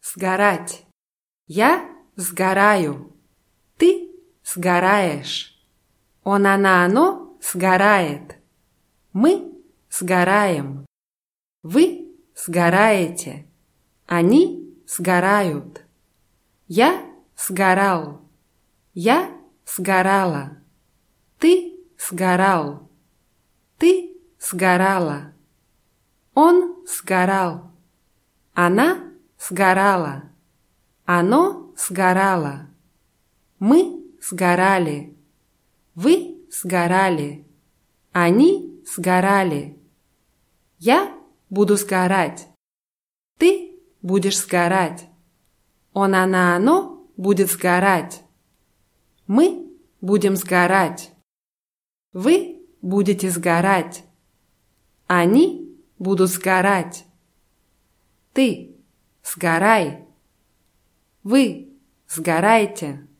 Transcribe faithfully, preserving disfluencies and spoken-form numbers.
сгорать. Я сгораю. Ты сгораешь. Он, она, оно сгорает. Мы сгораем. Вы сгораете. Они сгорают. Я сгорал. Я сгорала. Ты сгорал. Ты сгорала. Он сгорал. Она сгорала. Оно сгорало. Мы сгорали. Вы сгорали. Они сгорали. Я буду сгорать. Ты будешь сгорать. Он, она, оно будет сгорать. Мы будем сгорать. Вы будете сгорать. Они будут сгорать. Ты сгорай. Вы сгорайте.